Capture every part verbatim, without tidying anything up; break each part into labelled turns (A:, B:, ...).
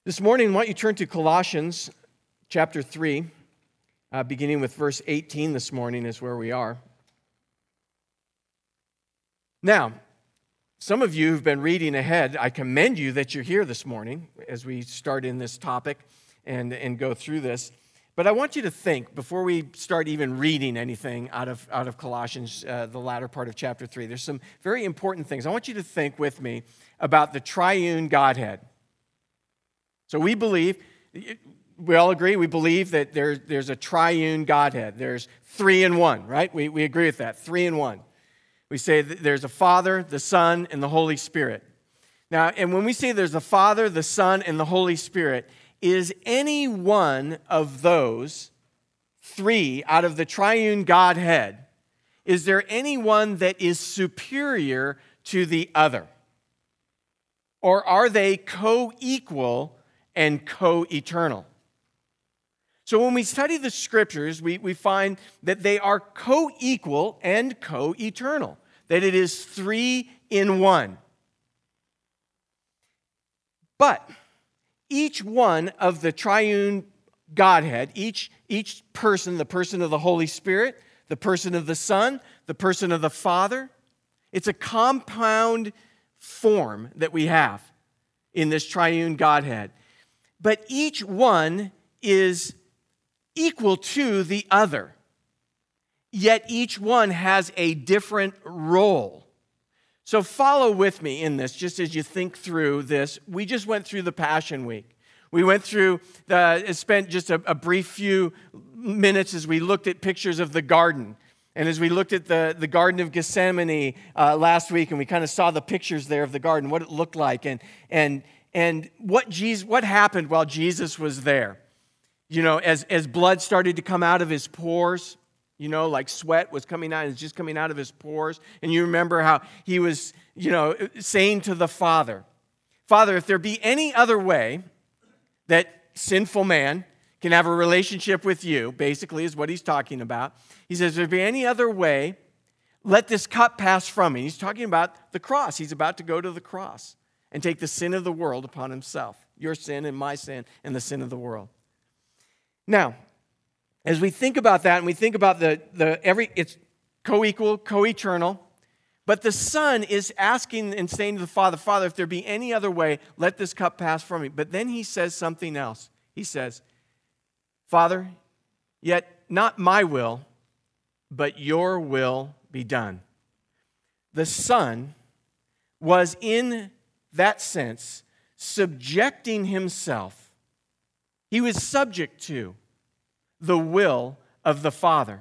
A: This morning, why don't you turn to Colossians chapter three, uh, beginning with verse eighteen this morning is where we are. Now, some of you who've been reading ahead, I commend you that you're here this morning as we start in this topic and, and go through this. But I want you to think, before we start even reading anything out of, out of Colossians, uh, the latter part of chapter three, there's some very important things. I want you to think with me about the triune Godhead. So we believe, we all agree, we believe that there, there's a triune Godhead. There's three in one, right? We, we agree with that, three in one. We say that there's a Father, the Son, and the Holy Spirit. Now, and when we say there's a Father, the Son, and the Holy Spirit, is any one of those three out of the triune Godhead, is there any one that is superior to the other? Or are they co-equal and co-eternal? So when we study the Scriptures, we, we find that they are co-equal and co-eternal, that it is three in one. But each one of the triune Godhead, each, each person, the person of the Holy Spirit, the person of the Son, the person of the Father, it's a compound form that we have in this triune Godhead. But each one is equal to the other. Yet each one has a different role. So follow with me in this, just as you think through this. We just went through the Passion Week. We went through, the, spent just a, a brief few minutes as we looked at pictures of the garden. And as we looked at the, the Garden of Gethsemane uh, last week, and we kind of saw the pictures there of the garden, what it looked like, and and and what Jesus, what happened while Jesus was there. You know, as, as blood started to come out of his pores, you know, like sweat was coming out, it's just coming out of his pores. And you remember how he was, you know, saying to the Father, Father, if there be any other way that sinful man can have a relationship with you, basically is what he's talking about. He says, if there be any other way, let this cup pass from me. He's talking about the cross. He's about to go to the cross and take the sin of the world upon himself. Your sin and my sin and the sin of the world. Now, as we think about that and we think about the, the every, it's co-equal, co-eternal, but the Son is asking and saying to the Father, Father, if there be any other way, let this cup pass from me. But then he says something else. He says, Father, yet not my will, but your will be done. The Son was in that sense subjecting himself. He was subject to the will of the Father,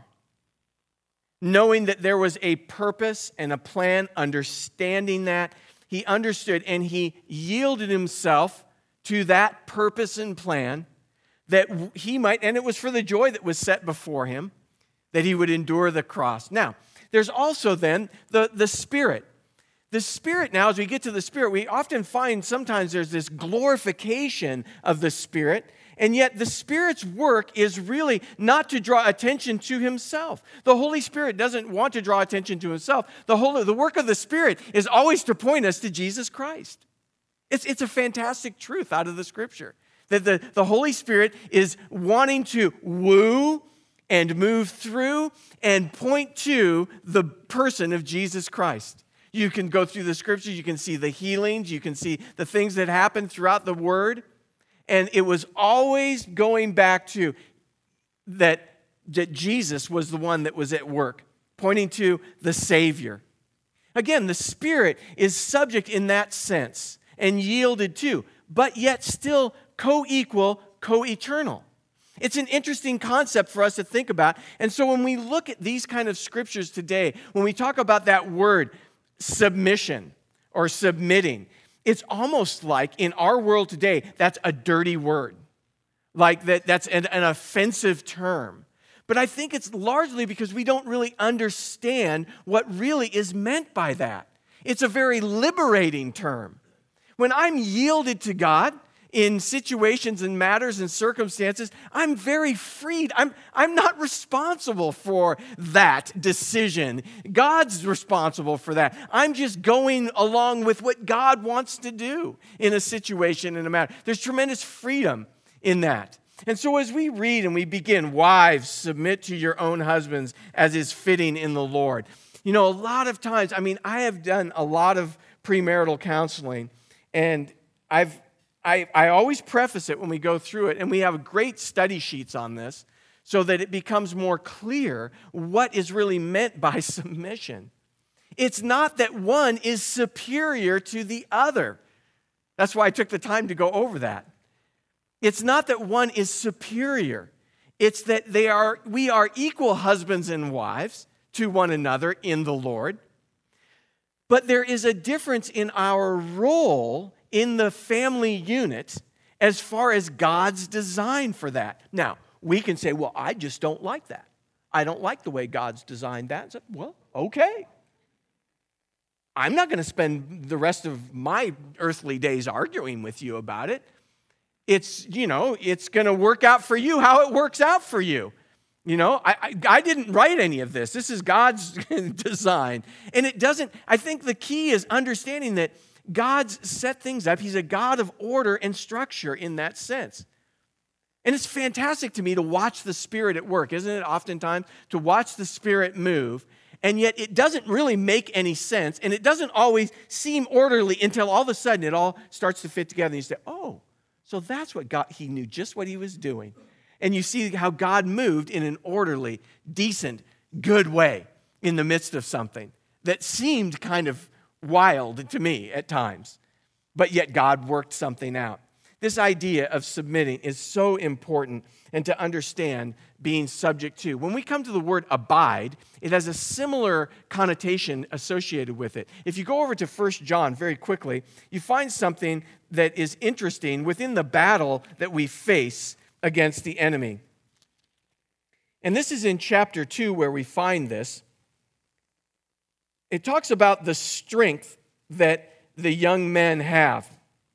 A: knowing that there was a purpose and a plan, understanding that. He understood and he yielded himself to that purpose and plan that he might, and it was for the joy that was set before him, that he would endure the cross. Now, there's also then the, the Spirit. The Spirit now, as we get to the Spirit, we often find sometimes there's this glorification of the Spirit, and yet the Spirit's work is really not to draw attention to himself. The Holy Spirit doesn't want to draw attention to himself. The, whole, the work of the Spirit is always to point us to Jesus Christ. It's, it's a fantastic truth out of the Scripture, that the, the Holy Spirit is wanting to woo and move through and point to the person of Jesus Christ. You can go through the Scriptures, you can see the healings, you can see the things that happen throughout the Word. And it was always going back to that, that Jesus was the one that was at work, pointing to the Savior. Again, the Spirit is subject in that sense and yielded to, but yet still co-equal, co-eternal. It's an interesting concept for us to think about. And so when we look at these kind of scriptures today, when we talk about that word, submission or submitting, it's almost like in our world today, that's a dirty word. Like that, that's an, an offensive term. But I think it's largely because we don't really understand what really is meant by that. It's a very liberating term. When I'm yielded to God in situations and matters and circumstances, I'm very freed. I'm, I'm not responsible for that decision. God's responsible for that. I'm just going along with what God wants to do in a situation, in a matter. There's tremendous freedom in that. And so as we read and we begin, wives, submit to your own husbands as is fitting in the Lord. You know, a lot of times, I mean, I have done a lot of premarital counseling, and I've I, I always preface it when we go through it, and we have great study sheets on this so that it becomes more clear what is really meant by submission. It's not that one is superior to the other. That's why I took the time to go over that. It's not that one is superior. It's that they are, we are equal husbands and wives to one another in the Lord. But there is a difference in our role in the family unit as far as God's design for that. Now, we can say, well, I just don't like that. I don't like the way God's designed that. So, well, okay. I'm not going to spend the rest of my earthly days arguing with you about it. It's, you know, it's going to work out for you how it works out for you. You know, I, I, I didn't write any of this. This is God's design. And it doesn't, I think the key is understanding that God's set things up. He's a God of order and structure in that sense. And it's fantastic to me to watch the Spirit at work, isn't it? Oftentimes, to watch the Spirit move. And yet it doesn't really make any sense. And it doesn't always seem orderly until all of a sudden it all starts to fit together. And you say, oh, so that's what God, he knew just what he was doing. And you see how God moved in an orderly, decent, good way in the midst of something that seemed kind of wild to me at times. But yet God worked something out. This idea of submitting is so important, and to understand being subject to. When we come to the word abide, it has a similar connotation associated with it. If you go over to First John very quickly, you find something that is interesting within the battle that we face against the enemy. And this is in chapter two where we find this. It talks about the strength that the young men have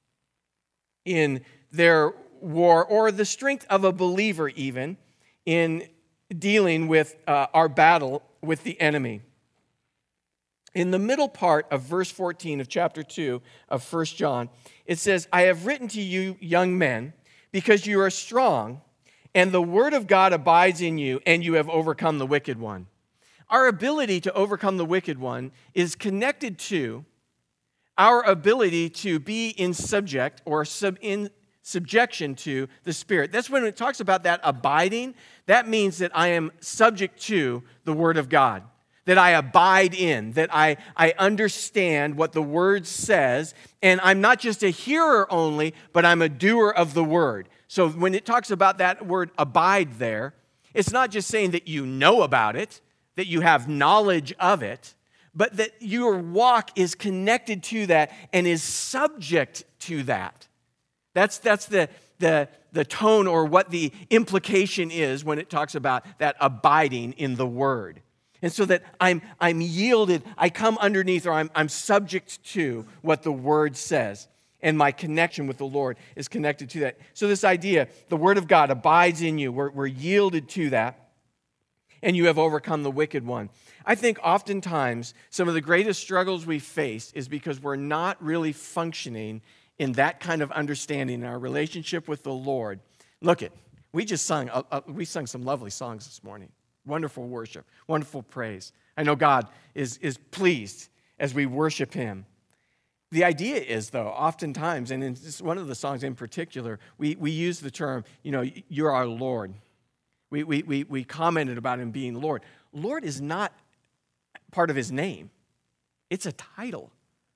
A: in their war, or the strength of a believer even in dealing with uh, our battle with the enemy. In the middle part of verse fourteen of chapter two of First John, it says, I have written to you, young men, because you are strong, and the word of God abides in you, and you have overcome the wicked one. Our ability to overcome the wicked one is connected to our ability to be in subject or sub in subjection to the Spirit. That's when it talks about that abiding. That means that I am subject to the Word of God, that I abide in, that I, I understand what the Word says, and I'm not just a hearer only, but I'm a doer of the Word. So when it talks about that word abide there, it's not just saying that you know about it, that you have knowledge of it, but that your walk is connected to that and is subject to that. That's, that's the, the, the tone, or what the implication is when it talks about that abiding in the Word. And so that I'm, I'm yielded, I come underneath, or I'm, I'm subject to what the Word says. And my connection with the Lord is connected to that. So this idea, the Word of God abides in you. We're, we're yielded to that. And you have overcome the wicked one. I think oftentimes some of the greatest struggles we face is because we're not really functioning in that kind of understanding in our relationship with the Lord. Look it, we just sung, uh, uh, we sung some lovely songs this morning. Wonderful worship, wonderful praise. I know God is, is pleased as we worship Him. The idea is, though, oftentimes, and in this, one of the songs in particular, we, we use the term, you know, you're our Lord. We, we, we, we commented about Him being Lord. Lord is not part of His name. It's a title.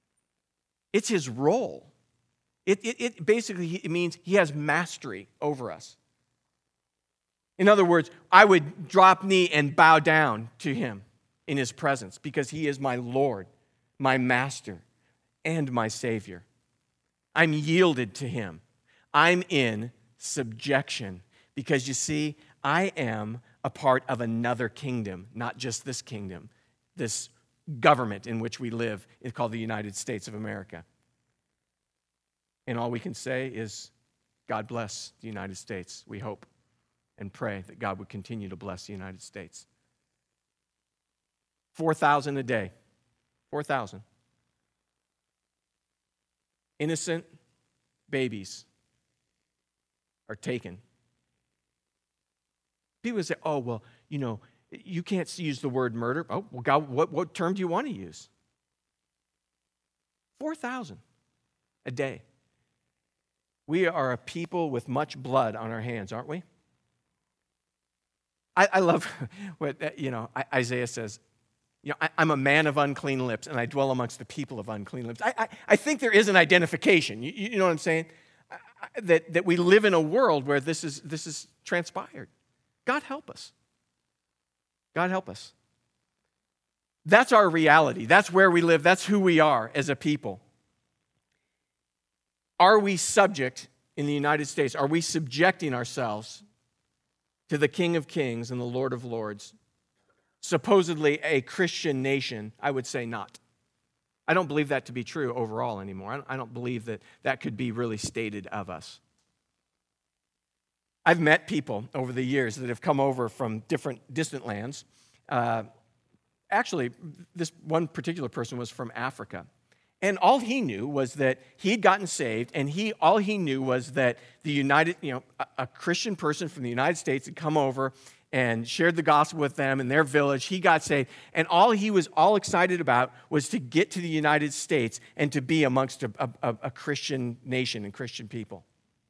A: It's His role. It, it, it basically it means He has mastery over us. In other words, I would drop knee and bow down to Him in His presence because He is my Lord, my Master, and my Savior. I'm yielded to Him. I'm in subjection because, you see, I am a part of another kingdom, not just this kingdom, this government in which we live is called the United States of America. And all we can say is, God bless the United States, we hope and pray that God would continue to bless the United States. four thousand a day. four thousand. Innocent babies are taken. People say, oh, well, you know, you can't use the word murder. Oh, well, God, what, what term do you want to use? four thousand a day. We are a people with much blood on our hands, aren't we? I, I love what, you know, Isaiah says, you know, I, I'm a man of unclean lips, and I dwell amongst the people of unclean lips. I, I, I think there is an identification. You, you know what I'm saying? I, I, that, that we live in a world where this is, this is transpired. God help us. God help us. That's our reality. That's where we live. That's who we are as a people. Are we subject in the United States? Are we subjecting ourselves to the King of Kings and the Lord of Lords? Supposedly a Christian nation, I would say not. I don't believe that to be true overall anymore. I don't, I don't believe that that could be really stated of us. I've met people over the years that have come over from different distant lands. Uh, actually, this one particular person was from Africa. And all he knew was that he'd gotten saved, and he all he knew was that the United, you know, a, a Christian person from the United States had come over and shared the gospel with them in their village. He got saved, and all he was all excited about was to get to the United States and to be amongst a, a, a Christian nation and Christian people.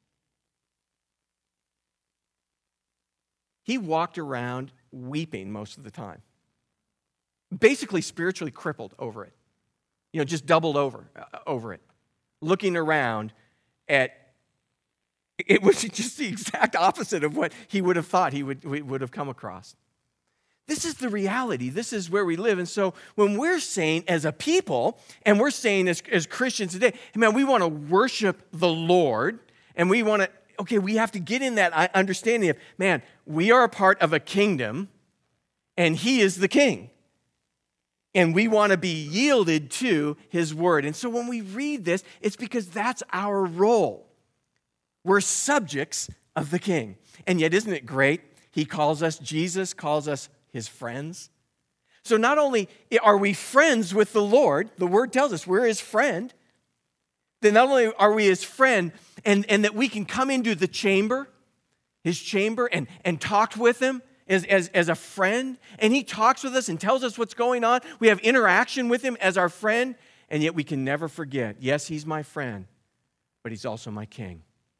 A: He walked around weeping most of the time, basically spiritually crippled over it. You know, just doubled over uh, over it, looking around at, it was just the exact opposite of what he would have thought he would, would have come across. This is the reality. This is where we live. And so when we're saying as a people, and we're saying as, as Christians today, hey man, we want to worship the Lord, and we want to, okay, we have to get in that understanding of, man, we are a part of a kingdom, and he is the king. And we want to be yielded to his word. And so when we read this, it's because that's our role. We're subjects of the king. And yet, isn't it great? He calls us, Jesus calls us his friends. So not only are we friends with the Lord, the word tells us we're his friend, then not only are we his friend, and, and that we can come into the chamber, his chamber, and, and talk with him, As, as, as a friend, and he talks with us and tells us what's going on. We have interaction with him as our friend, and yet we can never forget, yes, he's my friend, but he's also my king.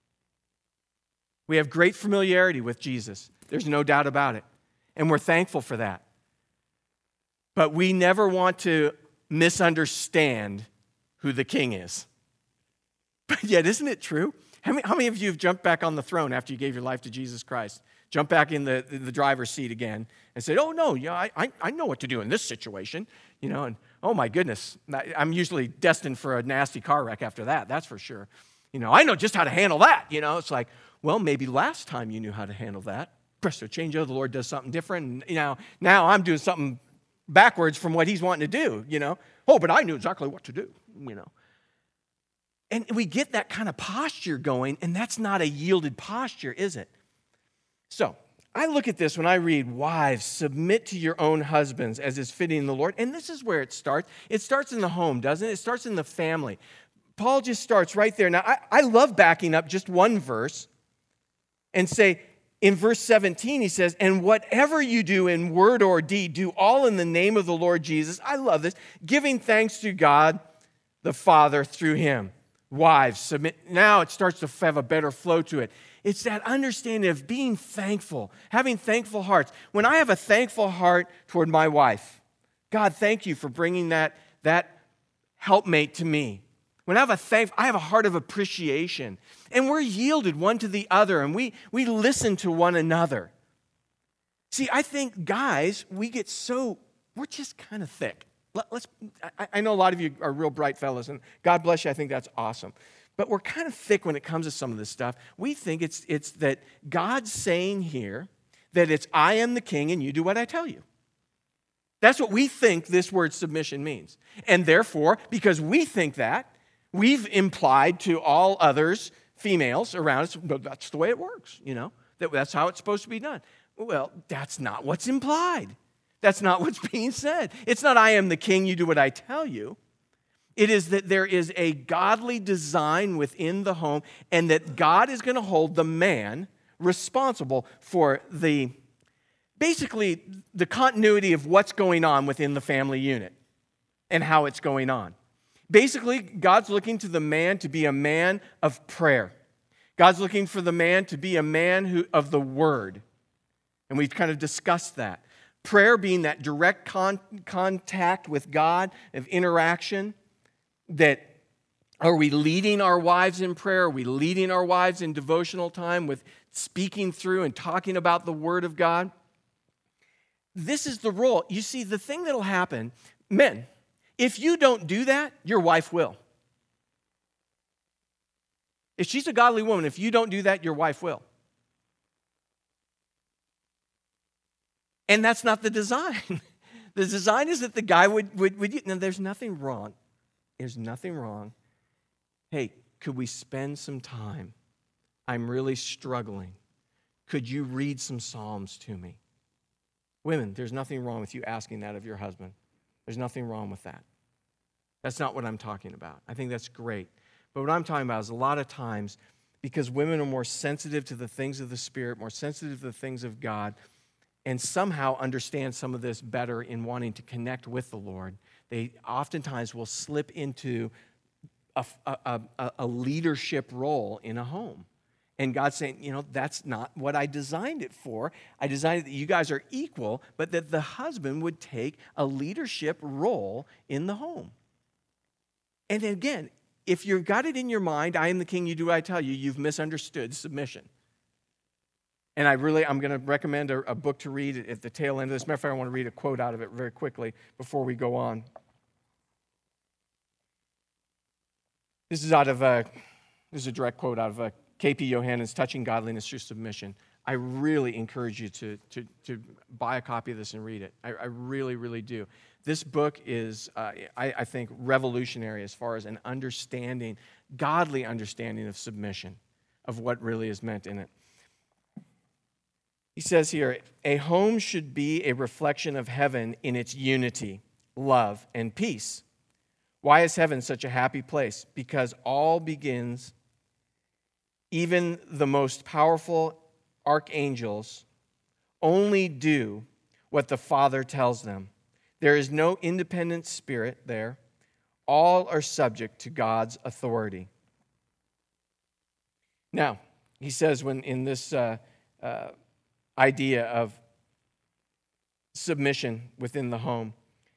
A: We have great familiarity with Jesus. There's no doubt about it, and we're thankful for that. But we never want to misunderstand who the king is. But yet, isn't it true? How many, how many of you have jumped back on the throne after you gave your life to Jesus Christ? Jump back in the, the driver's seat again and say, oh, no, yeah, I, I, I know what to do in this situation. You know, and oh, my goodness, I'm usually destined for a nasty car wreck after that, that's for sure. You know, I know just how to handle that. You know, it's like, well, maybe last time you knew how to handle that. Presto change, the Lord does something different. And, you know, now I'm doing something backwards from what he's wanting to do, you know. Oh, but I knew exactly what to do, you know. And we get that kind of posture going, and that's not a yielded posture, is it? So, I look at this when I read, wives, submit to your own husbands as is fitting in the Lord. And this is where it starts. It starts in the home, doesn't it? It starts in the family. Paul just starts right there. Now, I, I love backing up just one verse and say, in verse seventeen, he says, and whatever you do in word or deed, do all in the name of the Lord Jesus. I love this. Giving thanks to God the Father through him. Wives, submit. Now it starts to have a better flow to it. It's that understanding of being thankful, having thankful hearts. When I have a thankful heart toward my wife, God, thank you for bringing that, that helpmate to me. When I have a thank, I have a heart of appreciation. And we're yielded one to the other, and we, we listen to one another. See, I think guys, we get so, we're just kind of thick. Let, let's. I, I know a lot of you are real bright fellas, and God bless you, I think that's awesome. But we're kind of thick when it comes to some of this stuff. We think it's, it's that God's saying here that it's I am the king and you do what I tell you. That's what we think this word submission means. And therefore, because we think that, we've implied to all others females around us. But that's the way it works, you know. That, that's how it's supposed to be done. Well, that's not what's implied. That's not what's being said. It's not, I am the king, you do what I tell you. It is that there is a godly design within the home, and that God is going to hold the man responsible for the, basically, the continuity of what's going on within the family unit and how it's going on. Basically, God's looking to the man to be a man of prayer. God's looking for the man to be a man who, of the word. And we've kind of discussed that. Prayer being that direct con- contact with God, of interaction. That are we leading our wives in prayer? Are we leading our wives in devotional time with speaking through and talking about the Word of God? This is the role. You see, the thing that'll happen, men, if you don't do that, your wife will. If she's a godly woman, if you don't do that, your wife will. And that's not the design. The design is that the guy would, would, would now there's nothing wrong. There's nothing wrong. Hey, could we spend some time? I'm really struggling. Could you read some Psalms to me? Women, there's nothing wrong with you asking that of your husband. There's nothing wrong with that. That's not what I'm talking about. I think that's great. But what I'm talking about is a lot of times, because women are more sensitive to the things of the Spirit, more sensitive to the things of God, and somehow understand some of this better in wanting to connect with the Lord, they oftentimes will slip into a, a, a, a leadership role in a home. And God's saying, you know, that's not what I designed it for. I designed it that you guys are equal, but that the husband would take a leadership role in the home. And again, if you've got it in your mind, I am the king, you do what I tell you, you've misunderstood submission. And I really, I'm going to recommend a, a book to read at the tail end of this. Matter of fact, I want to read a quote out of it very quickly before we go on. This is out of a, this is a direct quote out of a K P Yohannon's Touching Godliness Through Submission. I really encourage you to, to, to buy a copy of this and read it. I, I really, really do. This book is, uh, I, I think, revolutionary as far as an understanding, godly understanding of submission, of what really is meant in it. He says here, a home should be a reflection of heaven in its unity, love, and peace. Why is heaven such a happy place? Because all begins, even the most powerful archangels only do what the Father tells them. There is no independent spirit there. All are subject to God's authority. Now, he says when in this uh, uh, idea of submission within the home,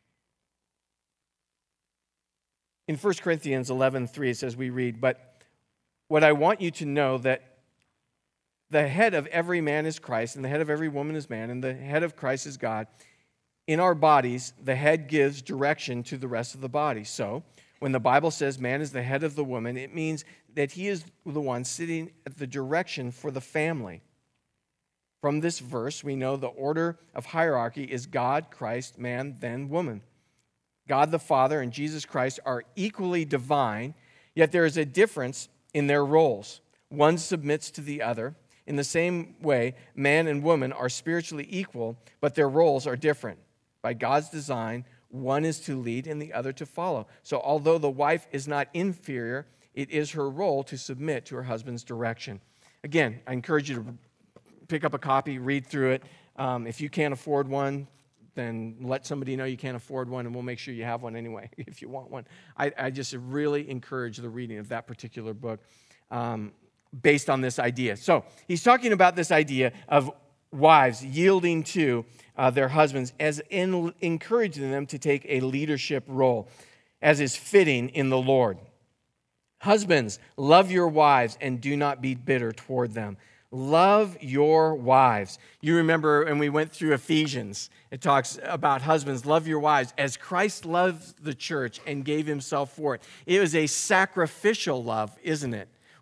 A: in First Corinthians eleven three, it says, we read, but what I want you to know that the head of every man is Christ, and the head of every woman is man, and the head of Christ is God. In our bodies, the head gives direction to the rest of the body. So, when the Bible says man is the head of the woman, it means that he is the one sitting at the direction for the family. From this verse, we know the order of hierarchy is God, Christ, man, then woman. God the Father and Jesus Christ are equally divine, yet there is a difference in their roles. One submits to the other. In the same way, man and woman are spiritually equal, but their roles are different. By God's design, one is to lead and the other to follow. So although the wife is not inferior, it is her role to submit to her husband's direction. Again, I encourage you to pick up a copy, read through it. Um, if you can't afford one, then let somebody know you can't afford one, and we'll make sure you have one anyway if you want one. I, I just really encourage the reading of that particular book um, based on this idea. So he's talking about this idea of wives yielding to uh, their husbands as in encouraging them to take a leadership role, as is fitting in the Lord. Husbands, love your wives and do not be bitter toward them. Love your wives. You remember when we went through Ephesians, it talks about husbands, love your wives as Christ loved the church and gave himself for it. It was a sacrificial love, isn't it?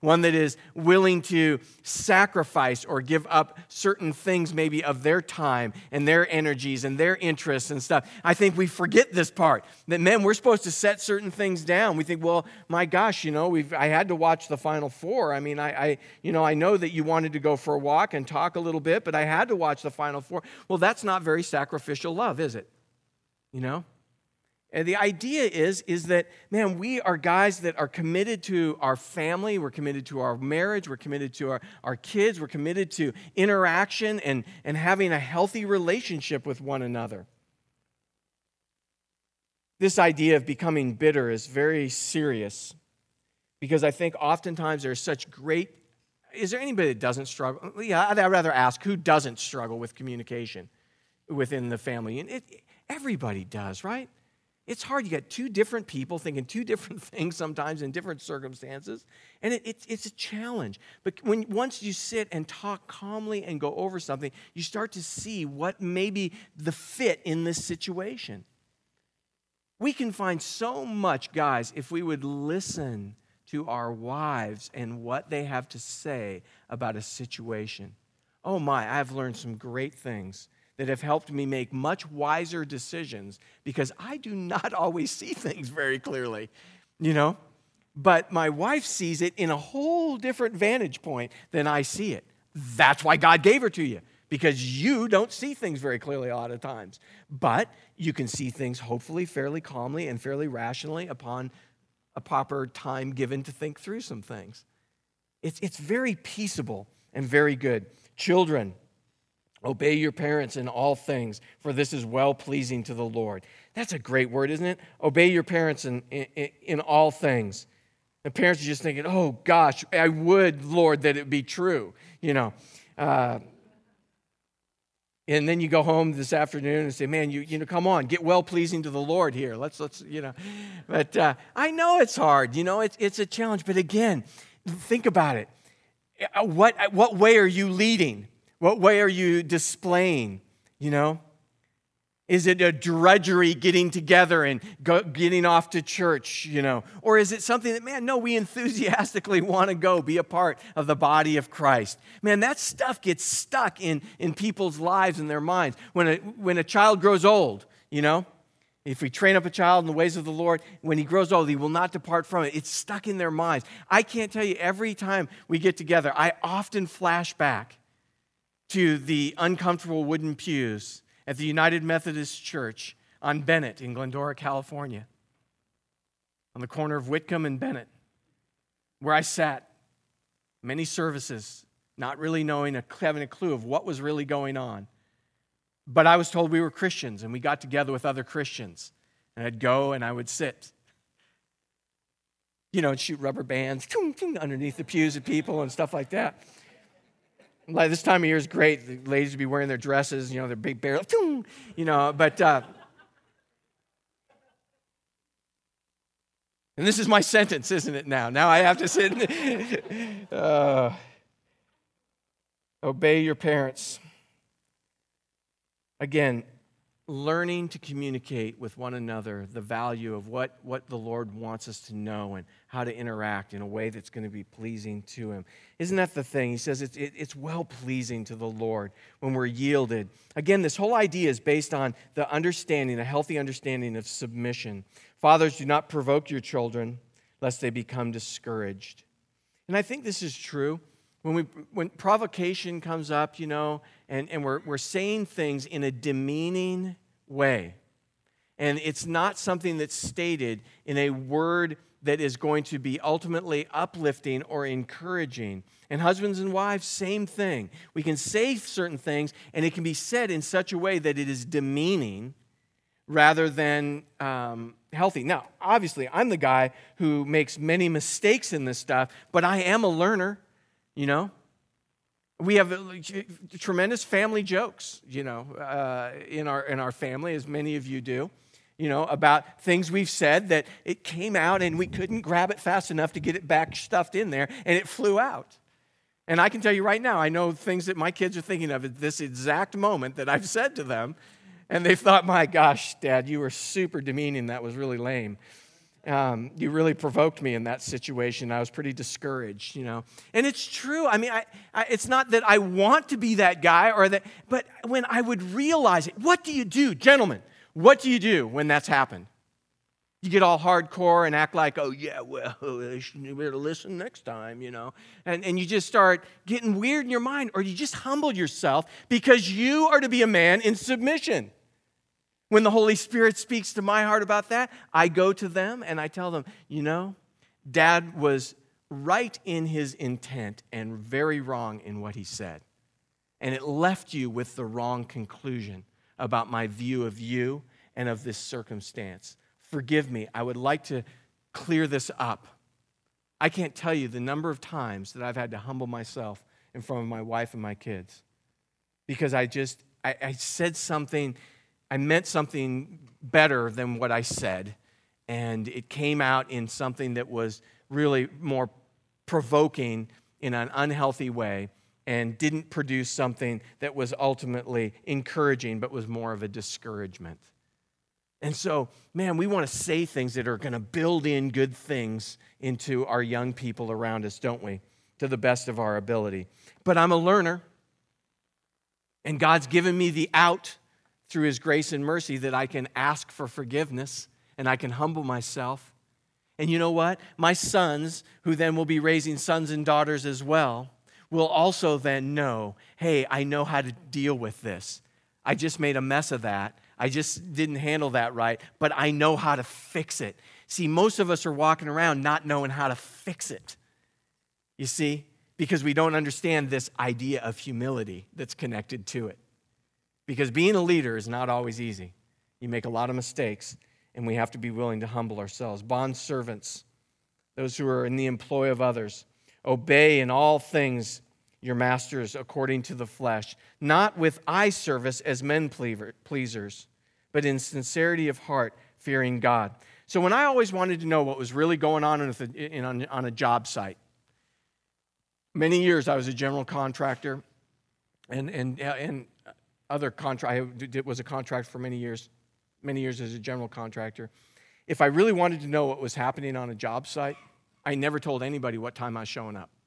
A: one that is willing to sacrifice or give up certain things maybe of their time and their energies and their interests and stuff. I think we forget this part, that men, we're supposed to set certain things down. We think, well, my gosh, you know, we've I had to watch the Final Four. I mean, I, I you know, I know that you wanted to go for a walk and talk a little bit, but I had to watch the Final Four. Well, that's not very sacrificial love, is it? You know? And the idea is, is that, man, we are guys that are committed to our family, we're committed to our marriage, we're committed to our, our kids, we're committed to interaction and, and having a healthy relationship with one another. This idea of becoming bitter is very serious because I think oftentimes there's such great, is there anybody that doesn't struggle? Yeah, I'd rather ask, who doesn't struggle with communication within the family? And it, everybody does, right? It's hard. You got two different people thinking two different things sometimes in different circumstances, and it, it's it's a challenge. But when once you sit and talk calmly and go over something, you start to see what may be the fit in this situation. We can find so much, guys, if we would listen to our wives and what they have to say about a situation. Oh my, I've learned some great things that have helped me make much wiser decisions because I do not always see things very clearly, you know? But my wife sees it in a whole different vantage point than I see it. That's why God gave her to you, because you don't see things very clearly a lot of times. But you can see things hopefully fairly calmly and fairly rationally upon a proper time given to think through some things. It's, it's very peaceable and very good. Children, obey your parents in all things, for this is well-pleasing to the Lord. That's a great word, isn't it? Obey your parents in, in, in all things. The parents are just thinking, oh, gosh, I would, Lord, that it be true, you know. Uh, and then you go home this afternoon and say, man, you, you know, come on, get well-pleasing to the Lord here. Let's, let's, you know. But uh, I know it's hard, you know, it's, it's a challenge. But again, think about it. What, what way are you leading? What way are you displaying, you know? Is it a drudgery getting together and go, getting off to church, you know? Or is it something that, man, no, we enthusiastically want to go be a part of the body of Christ? Man, that stuff gets stuck in, in people's lives and their minds. When a, when a child grows old, you know? If we train up a child in the ways of the Lord, when he grows old, he will not depart from it. It's stuck in their minds. I can't tell you, every time we get together, I often flash back to the uncomfortable wooden pews at the United Methodist Church on Bennett in Glendora, California, on the corner of Whitcomb and Bennett, where I sat many services, not really knowing, having a clue of what was really going on. But I was told we were Christians, and we got together with other Christians, and I'd go and I would sit, you know, and shoot rubber bands underneath the pews of people and stuff like that. Like this time of year is great. The ladies would be wearing their dresses, you know, their big barrel, you know, but, uh, and this is my sentence, isn't it now? Now I have to sit, uh, obey your parents. Again, learning to communicate with one another the value of what, what the Lord wants us to know and how to interact in a way that's going to be pleasing to Him. Isn't that the thing? He says it's, it, it's well-pleasing to the Lord when we're yielded. Again, this whole idea is based on the understanding, a healthy understanding of submission. Fathers, do not provoke your children, lest they become discouraged. And I think this is true. When we when provocation comes up, you know, and, and we're we're saying things in a demeaning way, and it's not something that's stated in a word that is going to be ultimately uplifting or encouraging. And husbands and wives, same thing. We can say certain things, and it can be said in such a way that it is demeaning rather than um, healthy. Now, obviously, I'm the guy who makes many mistakes in this stuff, but I am a learner. You know, we have tremendous family jokes, you know, uh, in our in our family, as many of you do, you know, about things we've said that it came out and we couldn't grab it fast enough to get it back stuffed in there, and it flew out. And I can tell you right now, I know things that my kids are thinking of at this exact moment that I've said to them, and they thought, my gosh, Dad, you were super demeaning. That was really lame. Um, you really provoked me in that situation. I was pretty discouraged, you know. And it's true. I mean, I, I, it's not that I want to be that guy or that, but when I would realize it, what do you do, gentlemen? What do you do when that's happened? You get all hardcore and act like, oh, yeah, well, you better listen next time, you know. And, and you just start getting weird in your mind, or you just humble yourself because you are to be a man in submission. When the Holy Spirit speaks to my heart about that, I go to them and I tell them, you know, Dad was right in his intent and very wrong in what he said. And it left you with the wrong conclusion about my view of you and of this circumstance. Forgive me. I would like to clear this up. I can't tell you the number of times that I've had to humble myself in front of my wife and my kids because I just, I, I said something. I meant something better than what I said, and it came out in something that was really more provoking in an unhealthy way and didn't produce something that was ultimately encouraging but was more of a discouragement. And so, man, we want to say things that are going to build in good things into our young people around us, don't we? To the best of our ability. But I'm a learner, and God's given me the out through his grace and mercy that I can ask for forgiveness and I can humble myself. And you know what? My sons, who then will be raising sons and daughters as well, will also then know, hey, I know how to deal with this. I just made a mess of that. I just didn't handle that right, but I know how to fix it. See, most of us are walking around not knowing how to fix it. You see? Because we don't understand this idea of humility that's connected to it. Because being a leader is not always easy. You make a lot of mistakes, and we have to be willing to humble ourselves. Bond servants, those who are in the employ of others, obey in all things your masters according to the flesh, not with eye service as men pleasers, but in sincerity of heart, fearing God. So when I always wanted to know what was really going on on a job site, many years I was a general contractor, and and and other contract. I was a contractor for many years, many years as a general contractor. If I really wanted to know what was happening on a job site, I never told anybody what time I was showing up.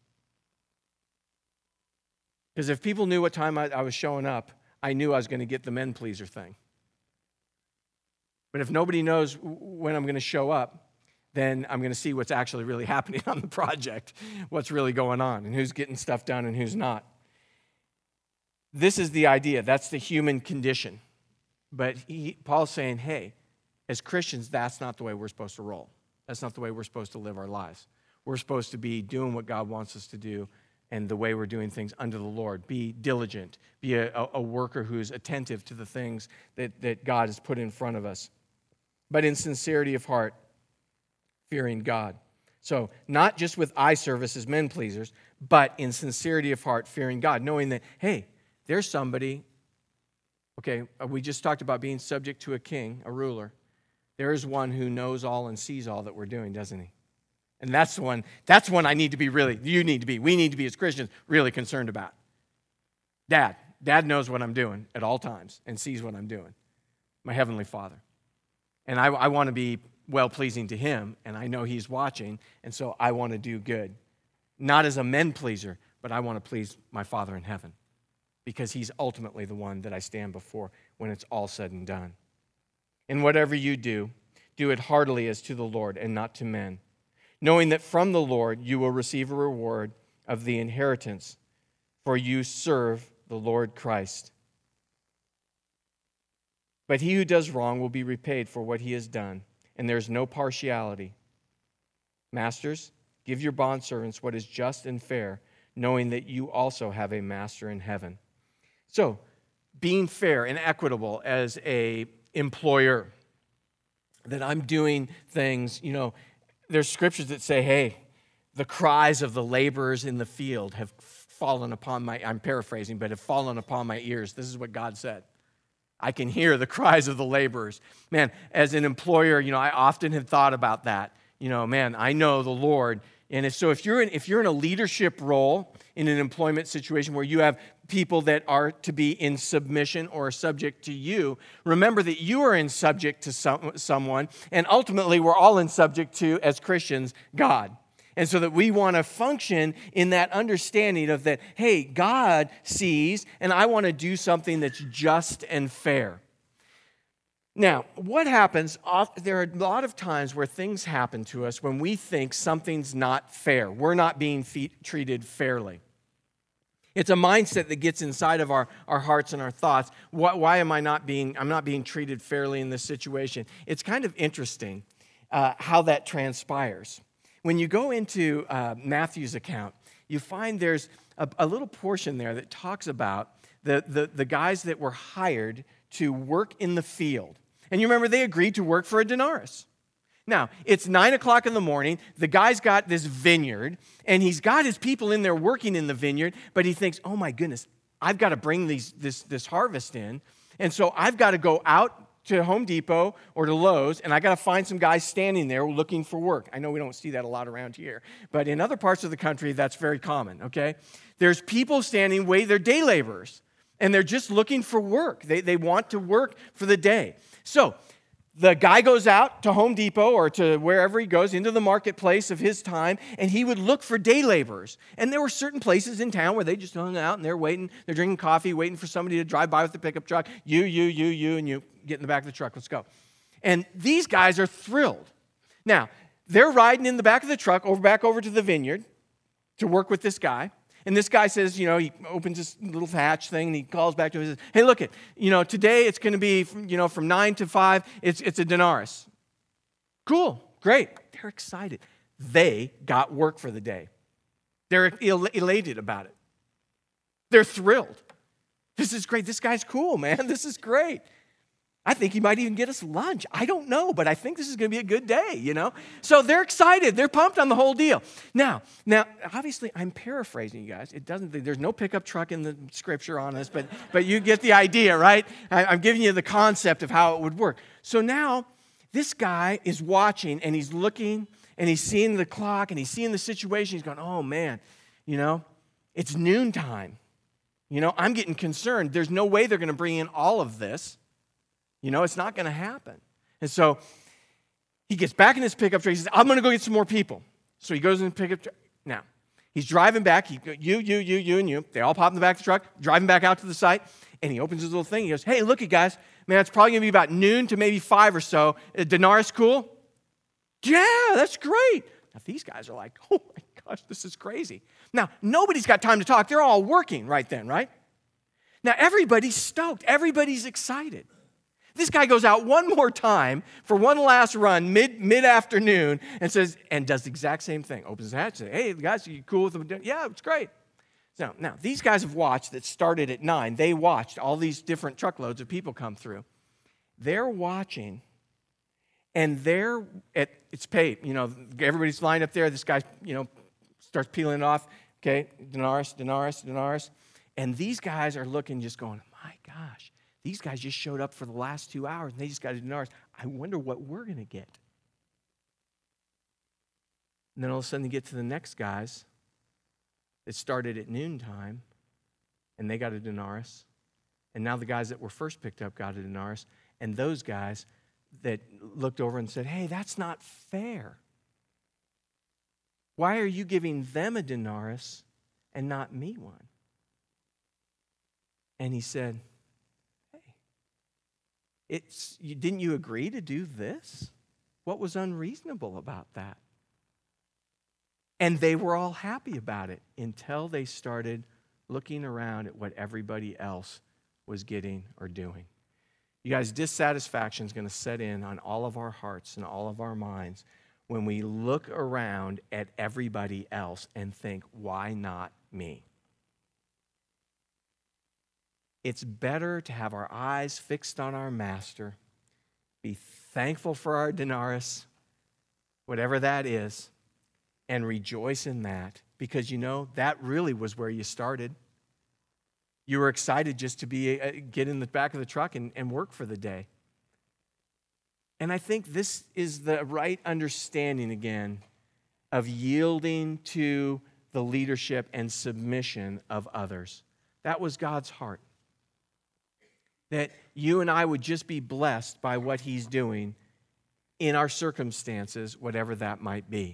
A: Because if people knew what time I, I was showing up, I knew I was going to get the men pleaser thing. But if nobody knows when I'm going to show up, then I'm going to see what's actually really happening on the project, what's really going on, and who's getting stuff done and who's not. This is the idea. That's the human condition. But he, Paul's saying, hey, as Christians, that's not the way we're supposed to roll. That's not the way we're supposed to live our lives. We're supposed to be doing what God wants us to do and the way we're doing things under the Lord. Be diligent. Be a, a worker who's attentive to the things that, that God has put in front of us. But in sincerity of heart, fearing God. So not just with eye service as men pleasers, but in sincerity of heart, fearing God, knowing that, hey, there's somebody, okay, we just talked about being subject to a king, a ruler. There is one who knows all and sees all that we're doing, doesn't he? And that's the one, that's one I need to be really, you need to be, we need to be as Christians really concerned about. Dad, Dad knows what I'm doing at all times and sees what I'm doing. My Heavenly Father. And I, I want to be well-pleasing to him, and I know he's watching, and so I want to do good. Not as a men pleaser, but I want to please my Father in heaven. Because he's ultimately the one that I stand before when it's all said and done. And whatever you do, do it heartily as to the Lord and not to men, knowing that from the Lord you will receive a reward of the inheritance, for you serve the Lord Christ. But he who does wrong will be repaid for what he has done, and there is no partiality. Masters, give your bondservants what is just and fair, knowing that you also have a master in heaven. So, being fair and equitable as a employer, that I'm doing things, you know, there's scriptures that say, hey, the cries of the laborers in the field have fallen upon my, I'm paraphrasing, but have fallen upon my ears. This is what God said. I can hear the cries of the laborers. Man, as an employer, you know, I often have thought about that. You know, man, I know the Lord And if, so if you're, in, if you're in a leadership role in an employment situation where you have people that are to be in submission or subject to you, remember that you are in subject to some, someone, and ultimately we're all in subject to, as Christians, God. And so that we want to function in that understanding of that, hey, God sees, and I want to do something that's just and fair. Now, what happens, there are a lot of times where things happen to us when we think something's not fair. We're not being treated fairly. It's a mindset that gets inside of our, our hearts and our thoughts. Why, why am I not being, I'm not being treated fairly in this situation? It's kind of interesting uh, how that transpires. When you go into uh, Matthew's account, you find there's a, a little portion there that talks about the, the, the guys that were hired to work in the field. And you remember they agreed to work for a denarius. Now, it's nine o'clock in the morning. The guy's got this vineyard, and he's got his people in there working in the vineyard, but he thinks, oh my goodness, I've got to bring these, this, this harvest in, and so I've got to go out to Home Depot or to Lowe's, and I got to find some guys standing there looking for work. I know we don't see that a lot around here, but in other parts of the country, that's very common, okay? There's people standing, wait, they're day laborers, and they're just looking for work. They, they want to work for the day. So the guy goes out to Home Depot or to wherever he goes, into the marketplace of his time, and he would look for day laborers. And there were certain places in town where they just hung out and they're waiting, they're drinking coffee, waiting for somebody to drive by with the pickup truck. You, you, you, you, and you get in the back of the truck. Let's go. And these guys are thrilled. Now, they're riding in the back of the truck over back over to the vineyard to work with this guy. And this guy says, you know, he opens this little hatch thing and he calls back to him and says, hey, look it, you know, today it's going to be, you know, from nine to five, it's, it's a denarius. Cool, great. They're excited. They got work for the day. They're el- elated about it. They're thrilled. This is great. This guy's cool, man. This is great. I think he might even get us lunch. I don't know, but I think this is going to be a good day, you know? So they're excited. They're pumped on the whole deal. Now, now, obviously, I'm paraphrasing, you guys. It doesn't. There's no pickup truck in the scripture on this, but, but you get the idea, right? I, I'm giving you the concept of how it would work. So now, this guy is watching, and he's looking, and he's seeing the clock, and he's seeing the situation. He's going, oh, man, you know, it's noontime. You know, I'm getting concerned. There's no way they're going to bring in all of this. You know, it's not going to happen. And so he gets back in his pickup truck. He says, I'm going to go get some more people. So he goes in the pickup truck. Now, he's driving back. He, you, you, you, you, and you. They all pop in the back of the truck, driving back out to the site. And he opens his little thing. He goes, hey, look it, guys. Man, it's probably going to be about noon to maybe five or so. A denarius cool? Yeah, that's great. Now, these guys are like, oh, my gosh, this is crazy. Now, nobody's got time to talk. They're all working right then, right? Now, everybody's stoked. Everybody's excited. This guy goes out one more time for one last run mid, mid-afternoon and says, and does the exact same thing. Opens the hatch, says, hey, guys, are you cool with them? Yeah, it's great. So now, these guys have watched that started at nine. They watched all these different truckloads of people come through. They're watching, and they're at, it's paid. You know, everybody's lined up there. This guy, you know, starts peeling it off. Okay, denarius, denarius, denarius. And these guys are looking, just going, my gosh. These guys just showed up for the last two hours, and they just got a denarius. I wonder what we're going to get. And then all of a sudden, they get to the next guys that started at noontime, and they got a denarius. And now the guys that were first picked up got a denarius. And those guys that looked over and said, hey, that's not fair. Why are you giving them a denarius and not me one? And he said, It's, you, didn't you agree to do this? What was unreasonable about that? And they were all happy about it until they started looking around at what everybody else was getting or doing. You guys, dissatisfaction is going to set in on all of our hearts and all of our minds when we look around at everybody else and think, why not me? It's better to have our eyes fixed on our master, be thankful for our denarius, whatever that is, and rejoice in that, because you know, that really was where you started. You were excited just to be uh, get in the back of the truck and, and work for the day. And I think this is the right understanding again of yielding to the leadership and submission of others. That was God's heart. That you and I would just be blessed by what he's doing in our circumstances, whatever that might be.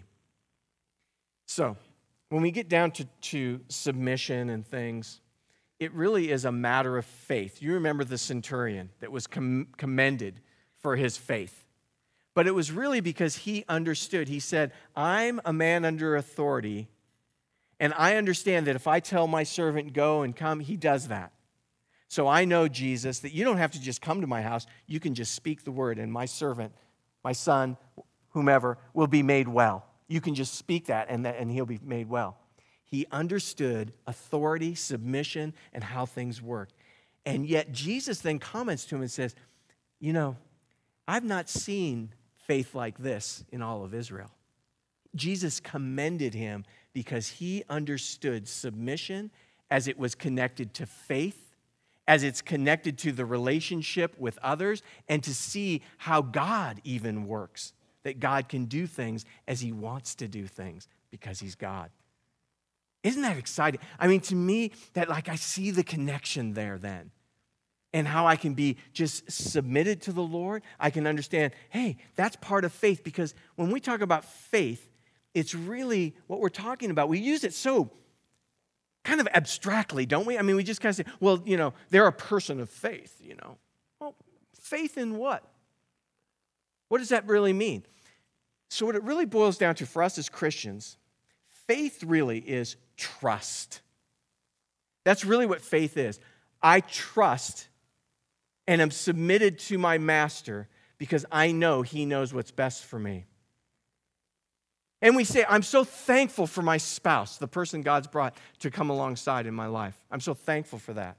A: So, when we get down to, to submission and things, it really is a matter of faith. You remember the centurion that was com- commended for his faith. But it was really because he understood. He said, I'm a man under authority, and I understand that if I tell my servant go and come, he does that. So I know, Jesus, that you don't have to just come to my house. You can just speak the word, and my servant, my son, whomever, will be made well. You can just speak that, and, that, and he'll be made well. He understood authority, submission, and how things work. And yet Jesus then comments to him and says, you know, I've not seen faith like this in all of Israel. Jesus commended him because he understood submission as it was connected to faith, as it's connected to the relationship with others, and to see how God even works, that God can do things as he wants to do things because he's God. Isn't that exciting? I mean, to me, that like I see the connection there then. And how I can be just submitted to the Lord. I can understand, hey, that's part of faith. Because when we talk about faith, it's really what we're talking about. We use it so kind of abstractly, don't we? I mean, we just kind of say, well, you know, they're a person of faith, you know. Well, faith in what? What does that really mean? So what it really boils down to for us as Christians, faith really is trust. That's really what faith is. I trust and am submitted to my master because I know he knows what's best for me. And we say, I'm so thankful for my spouse, the person God's brought to come alongside in my life. I'm so thankful for that.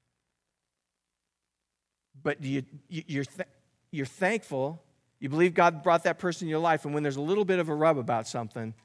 A: But you, you're, th- you're thankful, you believe God brought that person in your life, and when there's a little bit of a rub about something,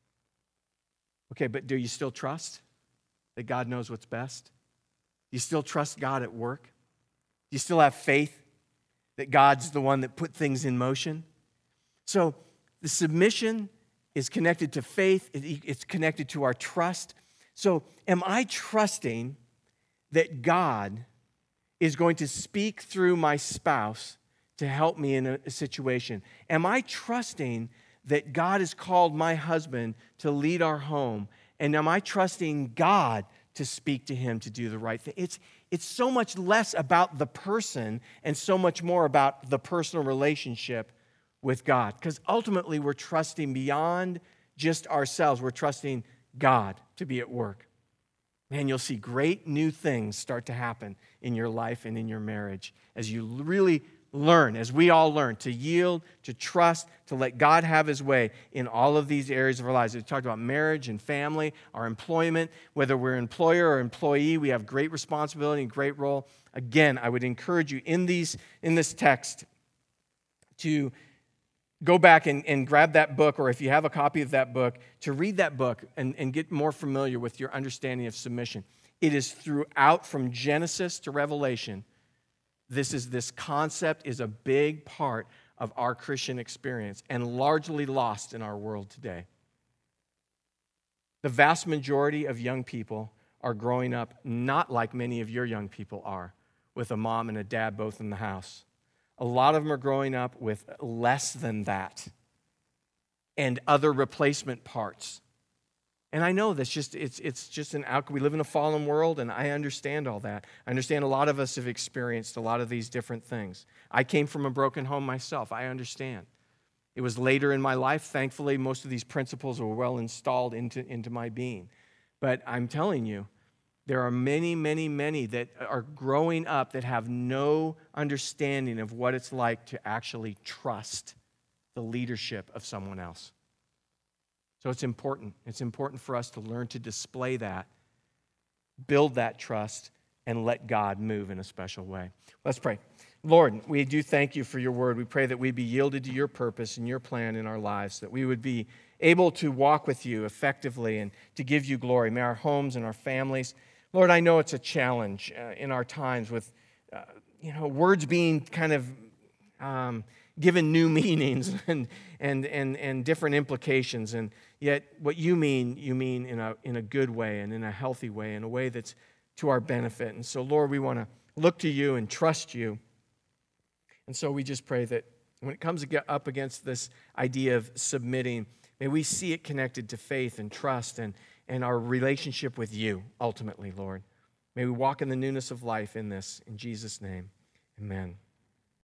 A: okay, but do you still trust that God knows what's best? Do you still trust God at work? Do you still have faith that God's the one that put things in motion? So the submission is connected to faith. It's connected to our trust. So am I trusting that God is going to speak through my spouse to help me in a situation? Am I trusting that God has called my husband to lead our home? And am I trusting God to speak to him to do the right thing? It's, it's so much less about the person and so much more about the personal relationship with God. Because ultimately we're trusting beyond just ourselves. We're trusting God to be at work. Man, you'll see great new things start to happen in your life and in your marriage as you really learn, as we all learn, to yield, to trust, to let God have his way in all of these areas of our lives. We talked about marriage and family, our employment, whether we're employer or employee, we have great responsibility and great role. Again, I would encourage you in these in this text to go back and, and grab that book, or if you have a copy of that book, to read that book and, and get more familiar with your understanding of submission. It is throughout, from Genesis to Revelation. This is this concept is a big part of our Christian experience and largely lost in our world today. The vast majority of young people are growing up not like many of your young people are, with a mom and a dad both in the house. A lot of them are growing up with less than that and other replacement parts. And I know that's just, it's it's just an outcome. We live in a fallen world, and I understand all that. I understand a lot of us have experienced a lot of these different things. I came from a broken home myself. I understand. It was later in my life. Thankfully, most of these principles were well installed into, into my being. But I'm telling you, there are many, many, many that are growing up that have no understanding of what it's like to actually trust the leadership of someone else. So it's important. It's important for us to learn to display that, build that trust, and let God move in a special way. Let's pray. Lord, we do thank you for your word. We pray that we be yielded to your purpose and your plan in our lives, that we would be able to walk with you effectively and to give you glory. May our homes and our families. Lord, I know it's a challenge uh, in our times with, uh, you know, words being kind of um, given new meanings and, and, and, and different implications. And yet what you mean, you mean in a, in a good way and in a healthy way, in a way that's to our benefit. And so, Lord, we want to look to you and trust you. And so we just pray that when it comes up against this idea of submitting, may we see it connected to faith and trust and, and our relationship with you, ultimately, Lord. May we walk in the newness of life in this. In Jesus' name, amen.